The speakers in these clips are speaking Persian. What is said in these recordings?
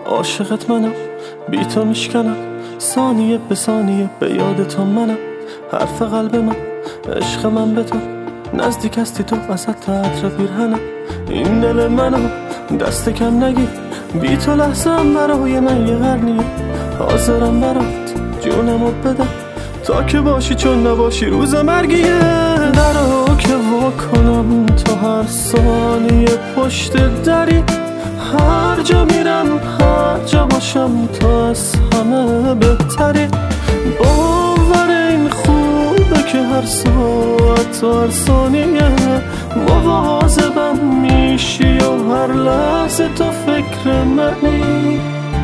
عاشقت منم، بی تو میشکنم ثانیه به ثانیه، به یاد تو منم، حرف قلب من، عشق من به تو، نزدیک هستی تو وسط عطر پیرهنم، این دل منم دست کم نگیر، بی تو لحظه هم برای من یه قرنیه، حاضرم برات جونمو بدم تا که باشی چون نباشی روز مرگیه. درو که وا کنم تو هر ثانیه پشت دری، هر جا میرم هر جا باشم تو از همه بهتری، باور این خوبه که هر ساعت و هر ثانیه مواظبم میشی و هر لحظه تو فکر منی.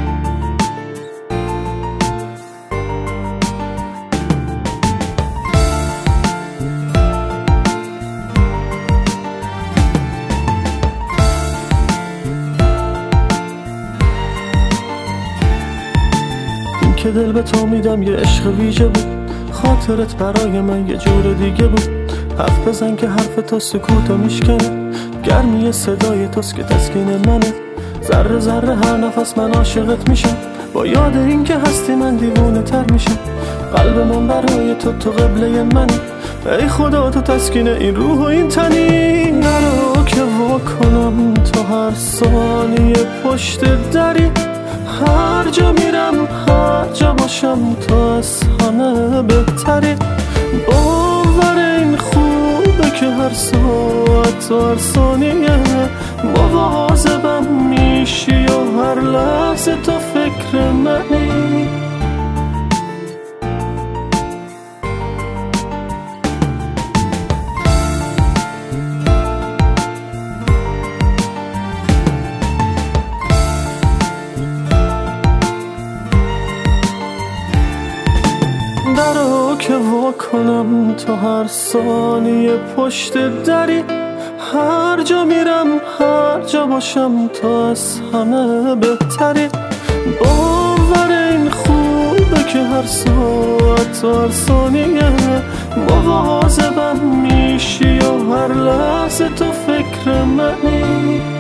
که دل به تو میدم یه عشق ویژه بود، خاطرت برای من یه جور دیگه بود، حرف بزن که حرف تو سکوتو میشکنه، گرمی صدای توست که تسکین منه، ذره ذره هر نفس من عاشقت میشم، با یاد این که هستی من دیوونه تر میشم، قلب من برای تو قبله منی، ای خدا تو تسکین این روح و این تنی. نرو که وا کنم تو هر ثانیه پشت دری، هر جا میرم هر جا باشم تو از همه بهتری، باور این خوبه که هر ساعت و هر ثانیه مواظبم میشی و هر لحظه تو فکر منی. درو که وا کنم تو هر ثانیه پشت دری، هر جا میرم هر جا باشم تو از همه بهتری، باور این خوبه که هر ساعت و هر ثانیه مواظبم میشی و هر لحظه تو فکر منی.